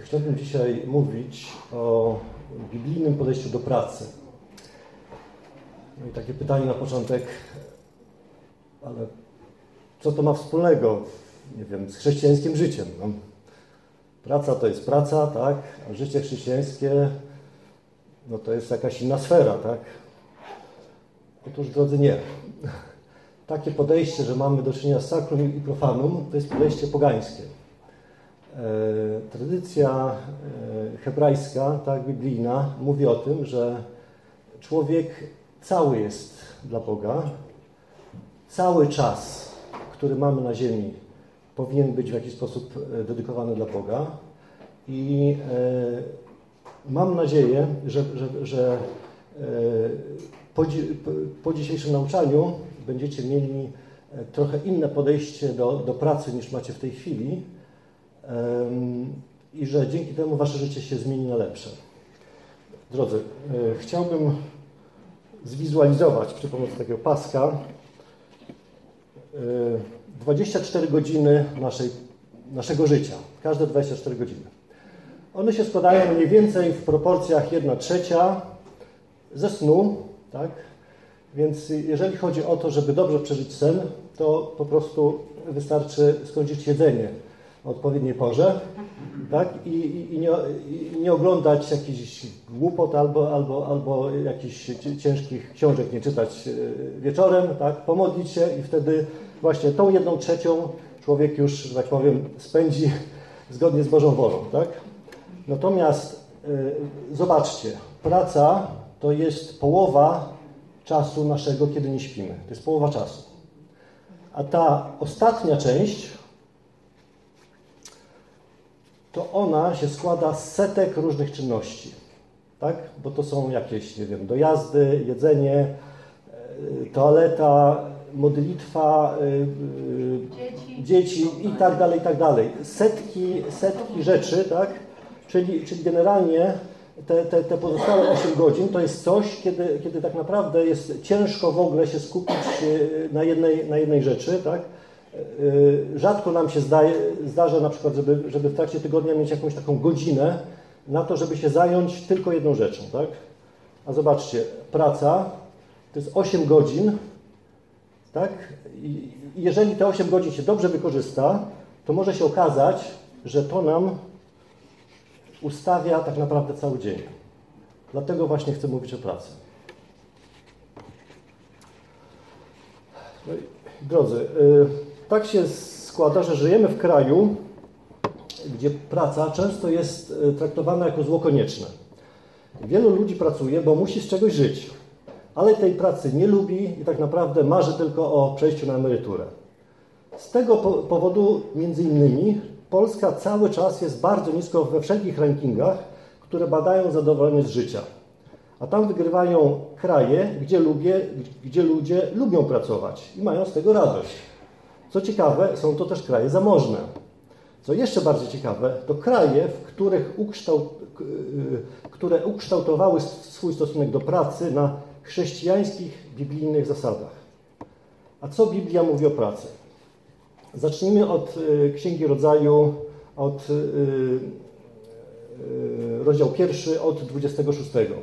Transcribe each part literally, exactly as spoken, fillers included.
Chciałbym dzisiaj mówić o biblijnym podejściu do pracy. No i takie pytanie na początek, ale co to ma wspólnego, nie wiem, z chrześcijańskim życiem? No, praca to jest praca, tak, a życie chrześcijańskie, no to jest jakaś inna sfera, tak? Otóż, drodzy, nie. Takie podejście, że mamy do czynienia z sacrum i profanum, to jest podejście pogańskie. E, tradycja e, hebrajska, tak, biblijna, mówi o tym, że człowiek cały jest dla Boga. Cały czas, który mamy na ziemi, powinien być w jakiś sposób dedykowany dla Boga. I e, mam nadzieję, że, że, że e, po, po dzisiejszym nauczaniu będziecie mieli trochę inne podejście do, do pracy niż macie w tej chwili um, i że dzięki temu wasze życie się zmieni na lepsze. Drodzy, e, chciałbym zwizualizować przy pomocy takiego paska e, dwadzieścia cztery godziny naszej, naszego życia. Każde dwadzieścia cztery godziny. One się składają mniej więcej w proporcjach jedna trzecia ze snu, tak? Więc jeżeli chodzi o to, żeby dobrze przeżyć sen, to po prostu wystarczy skończyć jedzenie o odpowiedniej porze, tak? I, i, i, nie, i nie oglądać jakichś głupot albo, albo, albo jakichś ciężkich książek nie czytać wieczorem, tak? Pomodlić się i wtedy właśnie tą jedną trzecią człowiek już, że tak powiem, spędzi zgodnie z Bożą wolą, tak? Natomiast yy, zobaczcie, praca to jest połowa czasu naszego, kiedy nie śpimy. To jest połowa czasu. A ta ostatnia część, to ona się składa z setek różnych czynności. Tak? Bo to są jakieś, nie wiem, dojazdy, jedzenie, toaleta, modlitwa, dzieci, dzieci i tak dalej, i tak dalej. Setki, setki rzeczy, tak? Czyli, czyli generalnie Te, te, te pozostałe osiem godzin to jest coś, kiedy, kiedy tak naprawdę jest ciężko w ogóle się skupić na jednej, na jednej rzeczy, tak? Rzadko nam się zdaje, zdarza na przykład, żeby, żeby w trakcie tygodnia mieć jakąś taką godzinę na to, żeby się zająć tylko jedną rzeczą, tak? A zobaczcie, praca to jest osiem godzin, tak? I jeżeli te osiem godzin się dobrze wykorzysta, to może się okazać, że to nam ustawia tak naprawdę cały dzień. Dlatego właśnie chcę mówić o pracy. No i, drodzy, yy, tak się składa, że żyjemy w kraju, gdzie praca często jest traktowana jako zło konieczne. Wielu ludzi pracuje, bo musi z czegoś żyć, ale tej pracy nie lubi i tak naprawdę marzy tylko o przejściu na emeryturę. Z tego po powodu, między innymi, Polska cały czas jest bardzo nisko we wszelkich rankingach, które badają zadowolenie z życia. A tam wygrywają kraje, gdzie, lubię, gdzie ludzie lubią pracować i mają z tego radość. Co ciekawe, są to też kraje zamożne. Co jeszcze bardziej ciekawe, to kraje, w których ukształt, które ukształtowały swój stosunek do pracy na chrześcijańskich, biblijnych zasadach. A co Biblia mówi o pracy? Zacznijmy od y, Księgi Rodzaju, od y, y, rozdział pierwszy, od dwudziestego szóstego.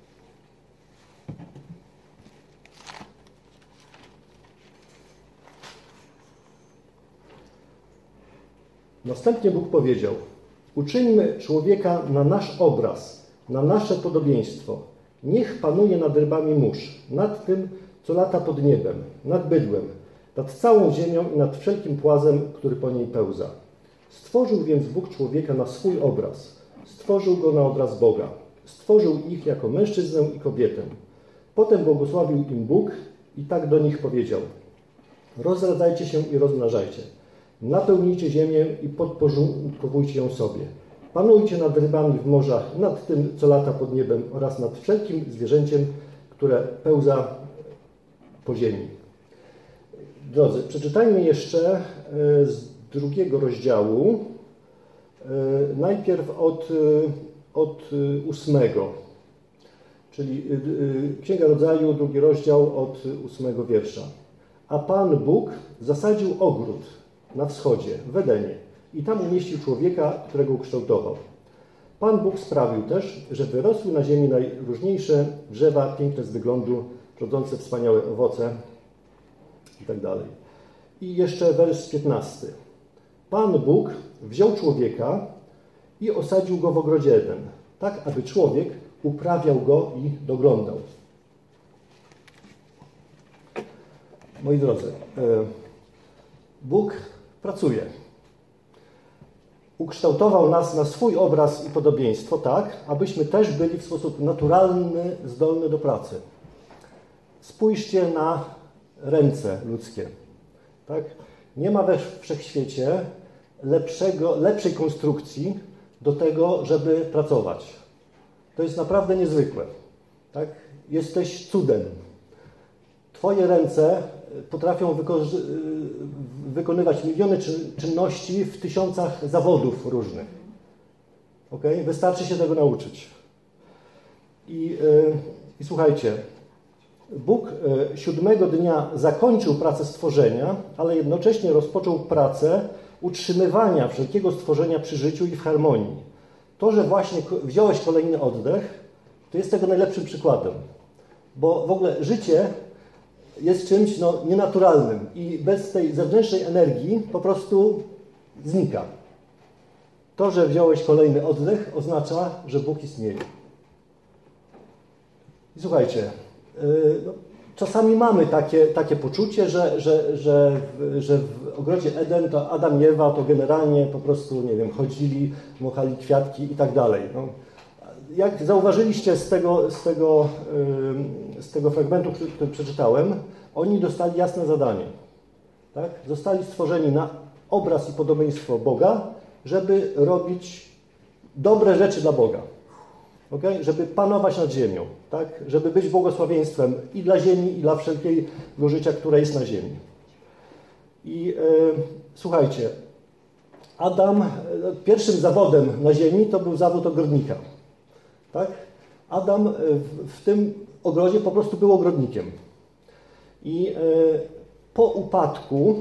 Następnie Bóg powiedział: uczyńmy człowieka na nasz obraz, na nasze podobieństwo. Niech panuje nad rybami mórz, nad tym, co lata pod niebem, nad bydłem, nad całą ziemią i nad wszelkim płazem, który po niej pełza. Stworzył więc Bóg człowieka na swój obraz. Stworzył go na obraz Boga. Stworzył ich jako mężczyznę i kobietę. Potem błogosławił im Bóg i tak do nich powiedział: rozradzajcie się i rozmnażajcie. Napełnijcie ziemię i podporządkowujcie ją sobie. Panujcie nad rybami w morzach, nad tym, co lata pod niebem oraz nad wszelkim zwierzęciem, które pełza po ziemi. Drodzy, przeczytajmy jeszcze z drugiego rozdziału, najpierw od, od ósmego, czyli Księga Rodzaju, drugi rozdział od ósmego wiersza. A Pan Bóg zasadził ogród na wschodzie, w Edenie, i tam umieścił człowieka, którego ukształtował. Pan Bóg sprawił też, że wyrosły na ziemi najróżniejsze drzewa, piękne z wyglądu, rodzące wspaniałe owoce i tak dalej. I jeszcze wers piętnasty. Pan Bóg wziął człowieka i osadził go w ogrodzie Eden, tak aby człowiek uprawiał go i doglądał. Moi drodzy, Bóg pracuje. Ukształtował nas na swój obraz i podobieństwo tak, abyśmy też byli w sposób naturalny, zdolny do pracy. Spójrzcie na ręce ludzkie. Tak? Nie ma we wszechświecie lepszego, lepszej konstrukcji do tego, żeby pracować. To jest naprawdę niezwykłe. Tak? Jesteś cudem. Twoje ręce potrafią wyko- wykonywać miliony czynności w tysiącach zawodów różnych. Okay? Wystarczy się tego nauczyć. I, yy, i słuchajcie, Bóg yy, siódmego dnia zakończył pracę stworzenia, ale jednocześnie rozpoczął pracę utrzymywania wszelkiego stworzenia przy życiu i w harmonii. To, że właśnie wziąłeś kolejny oddech, to jest tego najlepszym przykładem. Bo w ogóle życie jest czymś no, nienaturalnym i bez tej zewnętrznej energii po prostu znika. To, że wziąłeś kolejny oddech, oznacza, że Bóg istnieje. I słuchajcie, yy, no, czasami mamy takie, takie poczucie, że, że, że, że w ogrodzie Eden to Adam i Ewa to generalnie po prostu, nie wiem, chodzili, machali kwiatki i tak dalej. No, jak zauważyliście z tego, z tego, yy, z tego fragmentu, który, który przeczytałem, oni dostali jasne zadanie. Tak? Zostali stworzeni na obraz i podobieństwo Boga, żeby robić dobre rzeczy dla Boga. Okay? Żeby panować nad ziemią. Tak? Żeby być błogosławieństwem i dla ziemi, i dla wszelkiego życia, które jest na ziemi. I yy, słuchajcie, Adam, pierwszym zawodem na ziemi to był zawód ogrodnika. Tak? Adam w, w tym ogrodzie po prostu był ogrodnikiem. I e, po upadku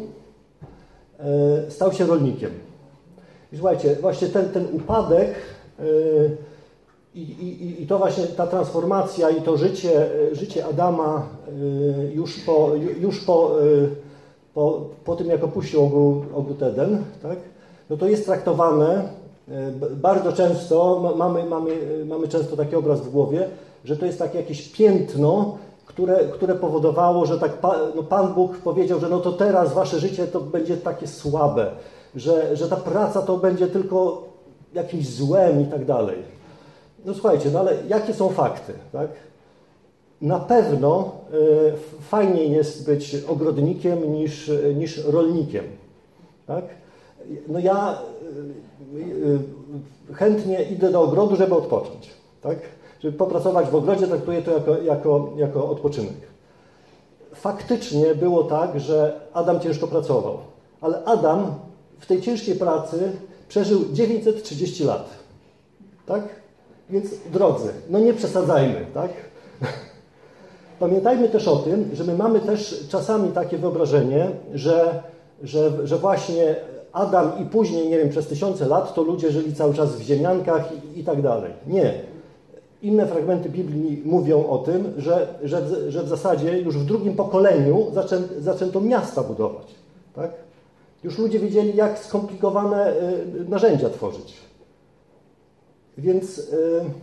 e, stał się rolnikiem. I słuchajcie, właśnie ten, ten upadek e, i, i, i to właśnie ta transformacja i to życie, życie Adama e, już, po, już po, e, po, po tym, jak opuścił ogród Eden, tak? No to jest traktowane e, bardzo często, mamy, mamy, mamy często taki obraz w głowie, że to jest takie jakieś piętno, Które, które powodowało, że tak pa, no Pan Bóg powiedział, że no to teraz wasze życie to będzie takie słabe, że, że ta praca to będzie tylko jakimś złem i tak dalej. No słuchajcie, no ale jakie są fakty, tak? Na pewno y, fajniej jest być ogrodnikiem niż, niż rolnikiem, tak? No ja y, y, chętnie idę do ogrodu, żeby odpocząć, tak? Żeby popracować w ogrodzie, traktuję to jako, jako, jako odpoczynek. Faktycznie było tak, że Adam ciężko pracował, ale Adam w tej ciężkiej pracy przeżył dziewięćset trzydzieści lat. Tak? Więc drodzy, no nie przesadzajmy, tak? Pamiętajmy też o tym, że my mamy też czasami takie wyobrażenie, że, że, że właśnie Adam i później, nie wiem, przez tysiące lat to ludzie żyli cały czas w ziemiankach i, i tak dalej. Nie. Inne fragmenty Biblii mówią o tym, że, że, że w zasadzie już w drugim pokoleniu zaczę, zaczęto miasta budować. Tak? Już ludzie wiedzieli, jak skomplikowane y, narzędzia tworzyć. Więc y,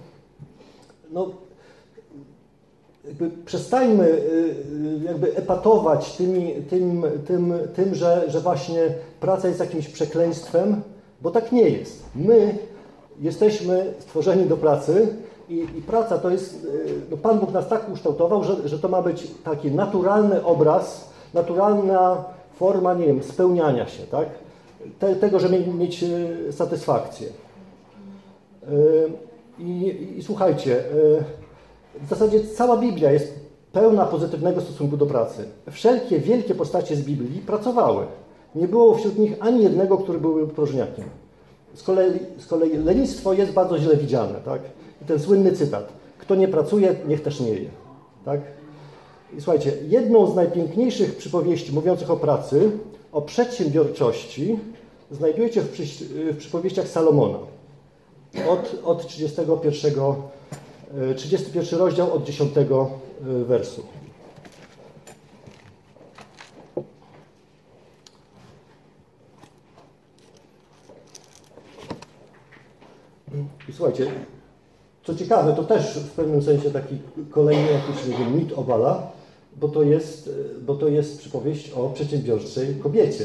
no, jakby przestańmy y, jakby epatować tymi, tym, tym, tym że, że właśnie praca jest jakimś przekleństwem, bo tak nie jest. My jesteśmy stworzeni do pracy, I, I praca to jest, no Pan Bóg nas tak ukształtował, że, że to ma być taki naturalny obraz, naturalna forma, nie wiem, spełniania się, tak? Te, tego, żeby mieć satysfakcję. I, i słuchajcie, w zasadzie cała Biblia jest pełna pozytywnego stosunku do pracy. Wszelkie wielkie postacie z Biblii pracowały. Nie było wśród nich ani jednego, który był próżniakiem. Z kolei, z kolei lenistwo jest bardzo źle widziane, tak? I ten słynny cytat: kto nie pracuje, niech też nie je. Tak? I słuchajcie, jedną z najpiękniejszych przypowieści mówiących o pracy, o przedsiębiorczości, znajdujecie w, przy, w przypowieściach Salomona. od, od trzydziestego pierwszego, trzydziesty pierwszy rozdział od dziesiątego wersu. I słuchajcie, co ciekawe, to też w pewnym sensie taki kolejny jakiś, nie wiem, mit obala, bo to jest, bo to jest przypowieść o przedsiębiorczej kobiecie.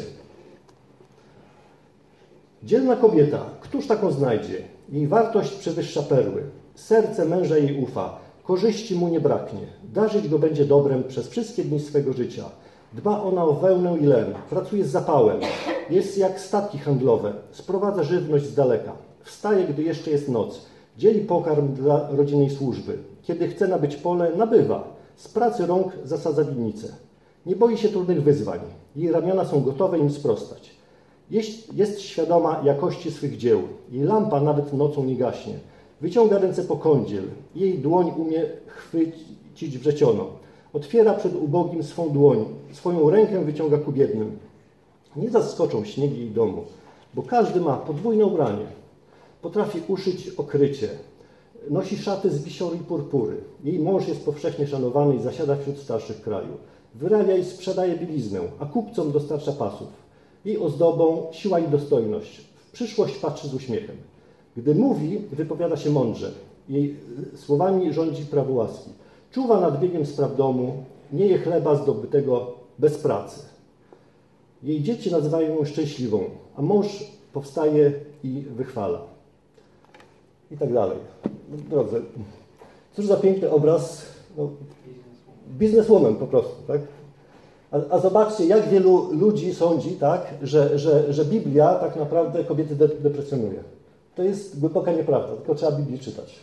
Dzielna kobieta, któż taką znajdzie? Jej wartość przewyższa perły. Serce męża jej ufa, korzyści mu nie braknie. Darzyć go będzie dobrem przez wszystkie dni swego życia. Dba ona o wełnę i len, pracuje z zapałem. Jest jak statki handlowe, sprowadza żywność z daleka. Wstaje, gdy jeszcze jest noc. Dzieli pokarm dla rodzinnej służby. Kiedy chce nabyć pole, nabywa. Z pracy rąk zasadza winnicę. Nie boi się trudnych wyzwań. Jej ramiona są gotowe im sprostać. Jest, jest świadoma jakości swych dzieł. Jej lampa nawet nocą nie gaśnie. Wyciąga ręce po kądziel. Jej dłoń umie chwycić wrzeciono. Otwiera przed ubogim swą dłoń. Swoją rękę wyciąga ku biednym. Nie zaskoczą śniegi jej domu, bo każdy ma podwójne ubranie. Potrafi uszyć okrycie. Nosi szaty z bisioru i purpury. Jej mąż jest powszechnie szanowany i zasiada wśród starszych kraju. Wyrabia i sprzedaje bieliznę, a kupcom dostarcza pasów. Jej ozdobą siła i dostojność. W przyszłość patrzy z uśmiechem. Gdy mówi, wypowiada się mądrze. Jej słowami rządzi prawo łaski. Czuwa nad biegiem spraw domu, nie je chleba zdobytego bez pracy. Jej dzieci nazywają ją szczęśliwą, a mąż powstaje i wychwala. I tak dalej. Drodzy, cóż za piękny obraz. No, bizneswoman po prostu, tak? A, a zobaczcie, jak wielu ludzi sądzi, tak, że, że, że Biblia tak naprawdę kobiety de, deprecjonuje. To jest głęboka nieprawda, tylko trzeba Biblię czytać.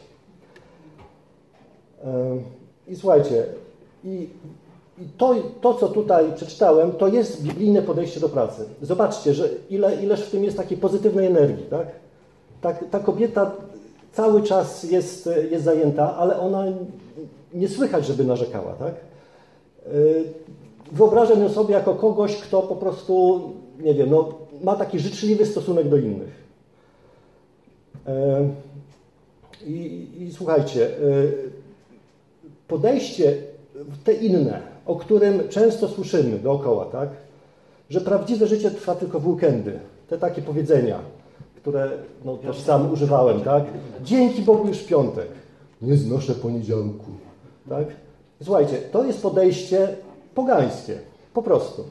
I słuchajcie, i, i to, to, co tutaj przeczytałem, to jest biblijne podejście do pracy. Zobaczcie, że ile, ileż w tym jest takiej pozytywnej energii, tak? Tak, ta kobieta cały czas jest, jest zajęta, ale ona nie słychać, żeby narzekała, tak? Wyobrażam ją sobie jako kogoś, kto po prostu, nie wiem, no, ma taki życzliwy stosunek do innych. I, i słuchajcie, podejście te inne, o którym często słyszymy dookoła, tak? Że prawdziwe życie trwa tylko w weekendy. Te takie powiedzenia, które no, też sam używałem, tak? Dzięki Bogu już piątek. Nie znoszę poniedziałku, tak? Słuchajcie, to jest podejście pogańskie, po prostu.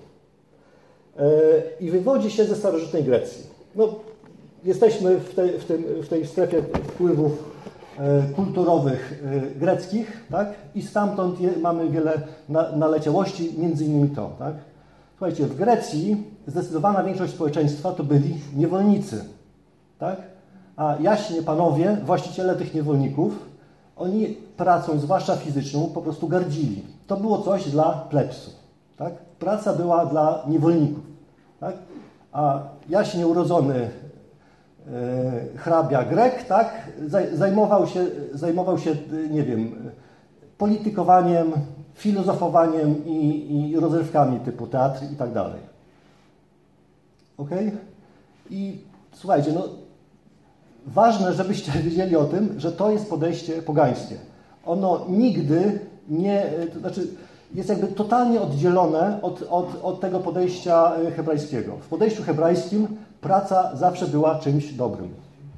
I wywodzi się ze starożytnej Grecji. No, jesteśmy w tej, w tym, w tej strefie wpływów kulturowych greckich, tak? I stamtąd je, mamy wiele na, naleciałości, między innymi to, tak? Słuchajcie, w Grecji zdecydowana większość społeczeństwa to byli niewolnicy, tak? A jaśnie panowie, właściciele tych niewolników, oni pracą, zwłaszcza fizyczną, po prostu gardzili. To było coś dla plebsu, tak? Praca była dla niewolników, tak? A jaśnie urodzony hrabia Grek, tak, zajmował się, zajmował się, nie wiem, politykowaniem, filozofowaniem i, i rozrywkami typu teatr i tak dalej. Ok? I słuchajcie, no, ważne, żebyście wiedzieli o tym, że to jest podejście pogańskie. Ono nigdy nie, to znaczy jest jakby totalnie oddzielone od, od, od tego podejścia hebrajskiego. W podejściu hebrajskim praca zawsze była czymś dobrym.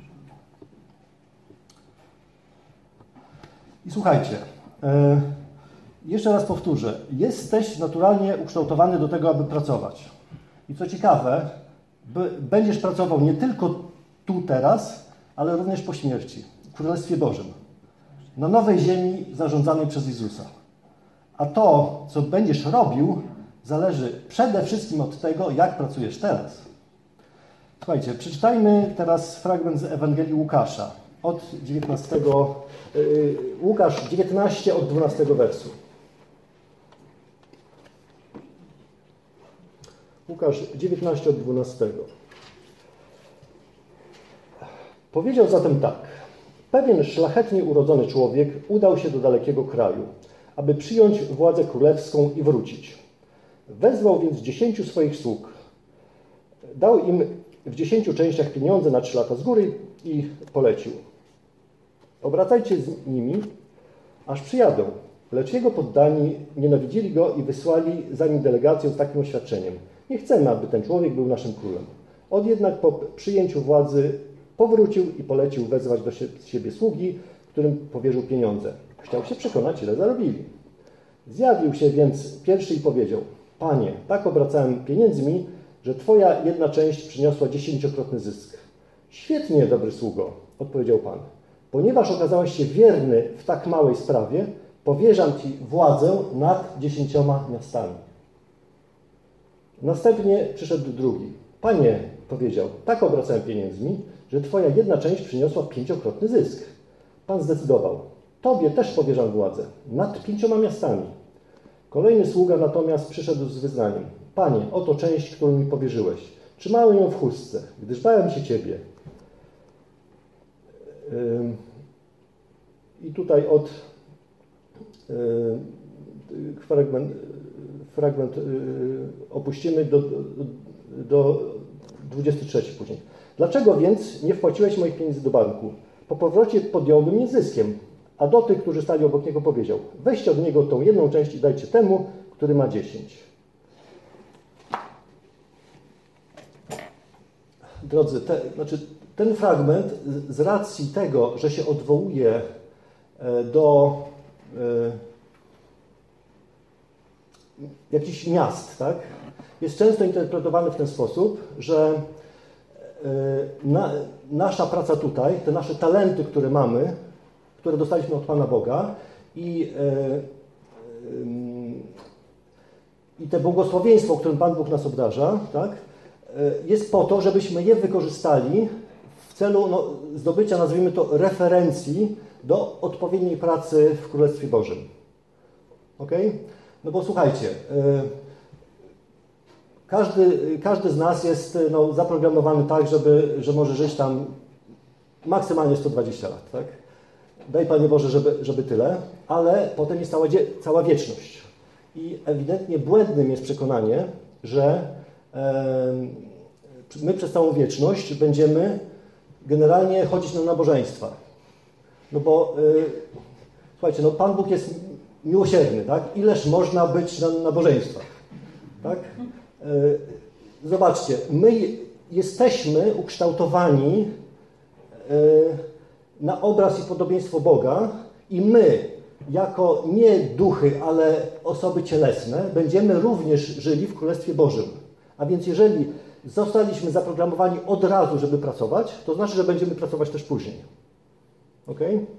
I słuchajcie, e, jeszcze raz powtórzę. Jesteś naturalnie ukształtowany do tego, aby pracować. I co ciekawe, by, będziesz pracował nie tylko tu, teraz, ale również po śmierci, w Królestwie Bożym. Na nowej ziemi zarządzanej przez Jezusa. A to, co będziesz robił, zależy przede wszystkim od tego, jak pracujesz teraz. Słuchajcie, przeczytajmy teraz fragment z Ewangelii Łukasza, od dziewiętnastego, yy, Łukasz dziewiętnaście, od dwunastego wersu. Łukasz dziewiętnaście, od dwunastego. Powiedział zatem tak. Pewien szlachetnie urodzony człowiek udał się do dalekiego kraju, aby przyjąć władzę królewską i wrócić. Wezwał więc dziesięciu swoich sług. Dał im w dziesięciu częściach pieniądze na trzy lata z góry i polecił. Obracajcie z nimi, aż przyjadą. Lecz jego poddani nienawidzili go i wysłali za nim delegację z takim oświadczeniem. Nie chcemy, aby ten człowiek był naszym królem. On jednak po przyjęciu władzy powrócił i polecił wezwać do siebie sługi, którym powierzył pieniądze. Chciał się przekonać, ile zarobili. Zjawił się więc pierwszy i powiedział: Panie, tak obracałem pieniędzmi, że twoja jedna część przyniosła dziesięciokrotny zysk. Świetnie, dobry sługo, odpowiedział Pan. Ponieważ okazałeś się wierny w tak małej sprawie, powierzam ci władzę nad dziesięcioma miastami. Następnie przyszedł drugi. Panie, powiedział, tak obracałem pieniędzmi, że twoja jedna część przyniosła pięciokrotny zysk. Pan zdecydował. Tobie też powierzam władzę nad pięcioma miastami. Kolejny sługa natomiast przyszedł z wyznaniem. Panie, oto część, którą mi powierzyłeś. Trzymałem ją w chustce, gdyż bałem się Ciebie. I tutaj od fragment, fragment opuścimy do, do dwudziestego trzeciego później. Dlaczego więc nie wpłaciłeś moich pieniędzy do banku? Po powrocie podjąłbym je zyskiem. A do tych, którzy stali obok niego, powiedział: weźcie od niego tą jedną część i dajcie temu, który ma dziesięć. Drodzy, te, znaczy ten fragment z racji tego, że się odwołuje do e, jakichś miast, tak, jest często interpretowany w ten sposób, że e, na, nasza praca tutaj, te nasze talenty, które mamy, które dostaliśmy od Pana Boga i, e, e, i te błogosławieństwo, którym Pan Bóg nas obdarza, tak, e, jest po to, żebyśmy je wykorzystali w celu no, zdobycia, nazwijmy to, referencji do odpowiedniej pracy w Królestwie Bożym. Ok? No bo słuchajcie, e, każdy, każdy z nas jest no, zaprogramowany tak, żeby, że może żyć tam maksymalnie sto dwadzieścia lat, tak? Daj Panie Boże, żeby, żeby tyle, ale potem jest cała, cała wieczność. I ewidentnie błędnym jest przekonanie, że e, my przez całą wieczność będziemy generalnie chodzić na nabożeństwa. No bo e, słuchajcie, no Pan Bóg jest miłosierny, tak? Ileż można być na nabożeństwach, tak? E, zobaczcie, my jesteśmy ukształtowani e, na obraz i podobieństwo Boga i my, jako nie duchy, ale osoby cielesne, będziemy również żyli w Królestwie Bożym. A więc jeżeli zostaliśmy zaprogramowani od razu, żeby pracować, to znaczy, że będziemy pracować też później. Ok?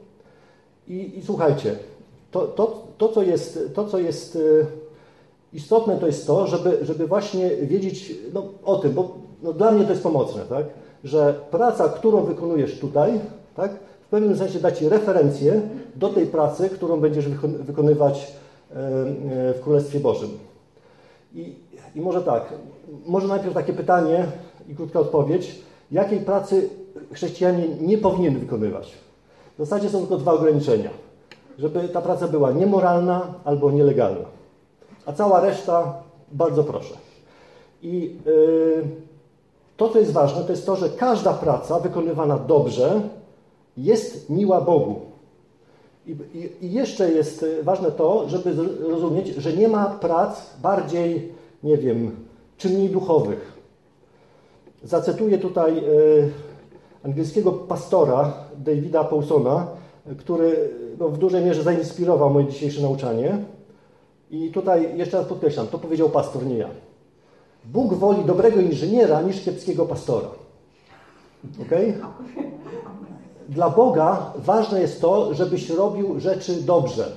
I, i słuchajcie, to, to, to, co jest, to, co jest istotne, to jest to, żeby, żeby właśnie wiedzieć no, o tym, bo no, dla mnie to jest pomocne, tak? Że praca, którą wykonujesz tutaj, tak? W pewnym sensie da Ci referencję do tej pracy, którą będziesz wykonywać w Królestwie Bożym. I, i może tak, może najpierw takie pytanie i krótka odpowiedź. Jakiej pracy chrześcijanin nie powinien wykonywać? W zasadzie są tylko dwa ograniczenia. Żeby ta praca była niemoralna albo nielegalna. A cała reszta, bardzo proszę. I yy, to, co jest ważne, to jest to, że każda praca wykonywana dobrze jest miła Bogu. I, i, I jeszcze jest ważne to, żeby zrozumieć, że nie ma prac bardziej, nie wiem, czy mniej duchowych. Zacytuję tutaj e, angielskiego pastora Davida Paulsona, który no, w dużej mierze zainspirował moje dzisiejsze nauczanie. I tutaj jeszcze raz podkreślam, to powiedział pastor, nie ja. Bóg woli dobrego inżyniera niż kiepskiego pastora. Okej? Dla Boga ważne jest to, żebyś robił rzeczy dobrze.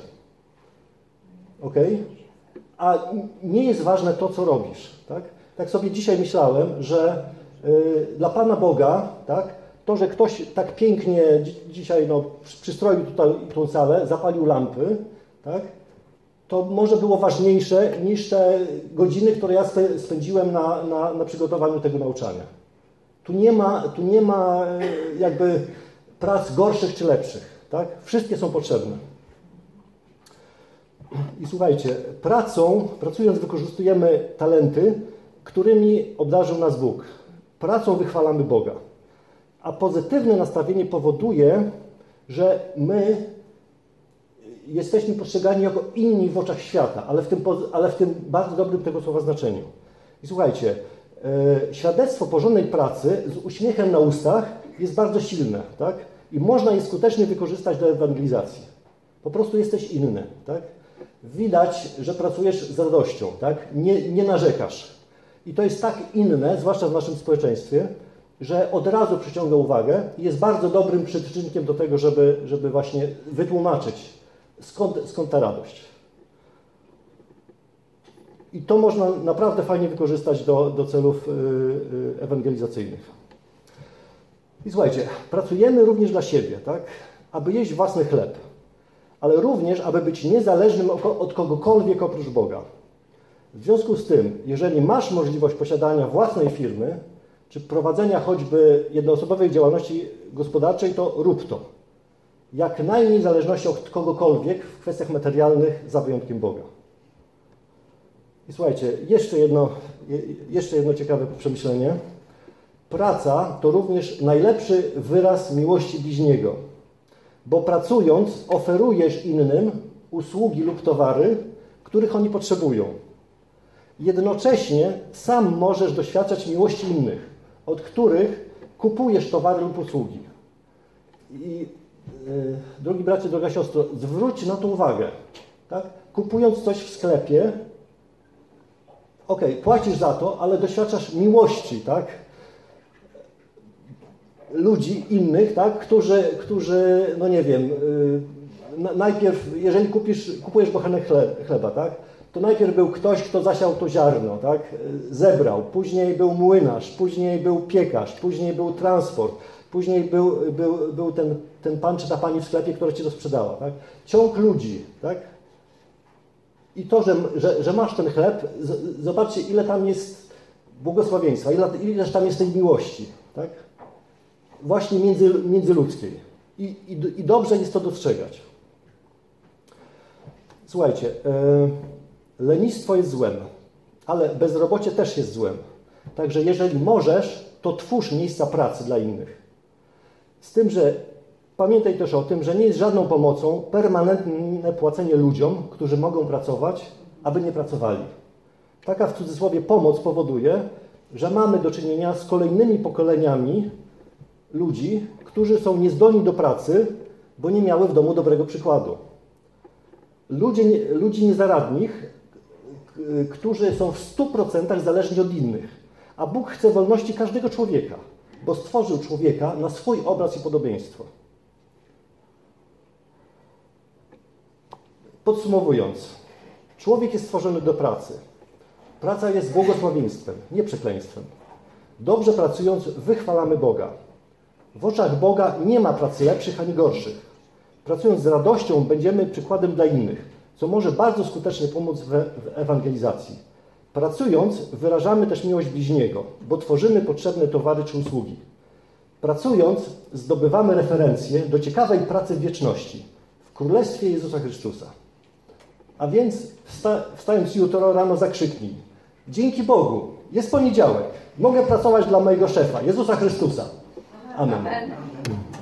Ok? A nie jest ważne to, co robisz. Tak, tak sobie dzisiaj myślałem, że y, dla Pana Boga, tak, to, że ktoś tak pięknie dzi dzisiaj no, przystroił tutaj tą salę, zapalił lampy, tak, to może było ważniejsze niż te godziny, które ja spędziłem na, na, na przygotowaniu tego nauczania. Tu nie ma, tu nie ma jakby prac gorszych czy lepszych. Tak? Wszystkie są potrzebne. I słuchajcie, pracą, pracując wykorzystujemy talenty, którymi obdarzył nas Bóg. Pracą wychwalamy Boga. A pozytywne nastawienie powoduje, że my jesteśmy postrzegani jako inni w oczach świata, ale w tym, ale w tym bardzo dobrym tego słowa znaczeniu. I słuchajcie, yy, świadectwo porządnej pracy z uśmiechem na ustach jest bardzo silne, tak? I można je skutecznie wykorzystać do ewangelizacji. Po prostu jesteś inny, tak? Widać, że pracujesz z radością, tak? Nie, nie narzekasz. I to jest tak inne, zwłaszcza w naszym społeczeństwie, że od razu przyciąga uwagę i jest bardzo dobrym przyczynkiem do tego, żeby, żeby właśnie wytłumaczyć, skąd, skąd ta radość. I to można naprawdę fajnie wykorzystać do, do celów yy, ewangelizacyjnych. I słuchajcie, pracujemy również dla siebie, tak? Aby jeść własny chleb, ale również, aby być niezależnym od kogokolwiek oprócz Boga. W związku z tym, jeżeli masz możliwość posiadania własnej firmy, czy prowadzenia choćby jednoosobowej działalności gospodarczej, to rób to. Jak najmniej zależności od kogokolwiek w kwestiach materialnych, za wyjątkiem Boga. I słuchajcie, jeszcze jedno, jeszcze jedno ciekawe przemyślenie. Praca to również najlepszy wyraz miłości bliźniego, bo pracując oferujesz innym usługi lub towary, których oni potrzebują. Jednocześnie sam możesz doświadczać miłości innych, od których kupujesz towary lub usługi. I yy, drogi bracie, droga siostro, zwróć na to uwagę. Tak? Kupując coś w sklepie, ok, płacisz za to, ale doświadczasz miłości, tak? Ludzi innych, tak? Którzy, którzy, no nie wiem, yy, na, najpierw, jeżeli kupisz, kupujesz bochenek chleba, tak? To najpierw był ktoś, kto zasiał to ziarno, tak? Zebrał, później był młynarz, później był piekarz, później był transport, później był, był, był ten, ten pan czy ta pani w sklepie, która ci to sprzedała. Tak? Ciąg ludzi. Tak? I to, że, że, że masz ten chleb, z, zobaczcie, ile tam jest błogosławieństwa, ile, ileż tam jest tej miłości. Tak? Właśnie między, międzyludzkiej. I, i, I dobrze jest to dostrzegać. Słuchajcie, yy, lenistwo jest złem, ale bezrobocie też jest złem. Także jeżeli możesz, to twórz miejsca pracy dla innych. Z tym, że pamiętaj też o tym, że nie jest żadną pomocą permanentne płacenie ludziom, którzy mogą pracować, aby nie pracowali. Taka w cudzysłowie pomoc powoduje, że mamy do czynienia z kolejnymi pokoleniami ludzi, którzy są niezdolni do pracy, bo nie miały w domu dobrego przykładu. Ludzie, ludzi niezaradnych, którzy są w stu procentach zależni od innych. A Bóg chce wolności każdego człowieka, bo stworzył człowieka na swój obraz i podobieństwo. Podsumowując, człowiek jest stworzony do pracy. Praca jest błogosławieństwem, nie przekleństwem. Dobrze pracując, wychwalamy Boga. W oczach Boga nie ma pracy lepszych ani gorszych. Pracując z radością, będziemy przykładem dla innych, co może bardzo skutecznie pomóc w ewangelizacji. Pracując, wyrażamy też miłość bliźniego, bo tworzymy potrzebne towary czy usługi. Pracując, zdobywamy referencje do ciekawej pracy w wieczności, w Królestwie Jezusa Chrystusa. A więc wsta wstając jutro rano zakrzyknij: dzięki Bogu, jest poniedziałek, mogę pracować dla mojego szefa, Jezusa Chrystusa. Amen. Amen.